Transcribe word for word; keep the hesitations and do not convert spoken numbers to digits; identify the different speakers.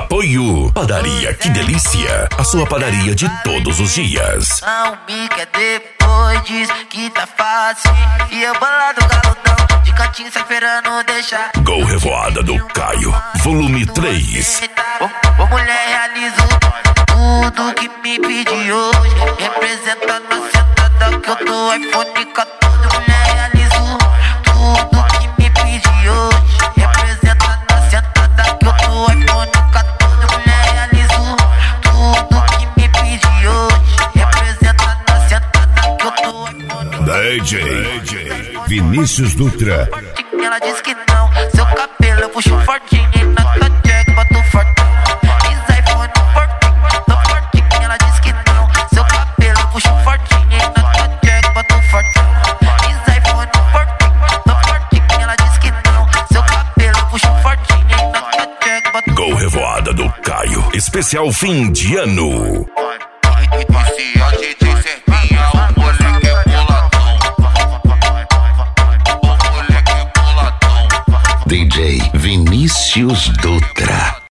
Speaker 1: Apoio Padaria Que Delícia, a sua padaria de todos os dias.
Speaker 2: Não me quer depois, diz que tá fácil. E eu bolado galudão, de cantinho se esperando deixar.
Speaker 1: Gol Revoada do Caio, volume três.
Speaker 2: Ô, ô mulher, realizo tudo que me pediu hoje. Representando a sentada que eu tô iPhone quatorze. Mulher, realizo tudo que me pediu hoje. Representando a sentada que eu tô iPhone quatorze. Mulher, realizo tudo que me pediu hoje. Representando a sentada que eu tô iPhone.
Speaker 1: D J Vinícius Dutra.
Speaker 2: Ela diz que não, seu cabelo eu puxo fortinho e na tua jack boto forte. iPhone fortinho, tô fortinho. Ela diz que não, seu cabelo eu puxo fortinho e na tua jack boto forte. iPhone fortinho, tô fortinho. Ela diz que não, seu cabelo eu puxo fortinho e na tua jack boto.
Speaker 1: Gol Revoada do Caio, especial fim de ano.
Speaker 3: Se a gente serpinha, o moleque é boladão. O moleque é boladão.
Speaker 1: D J Vinícius Dutra.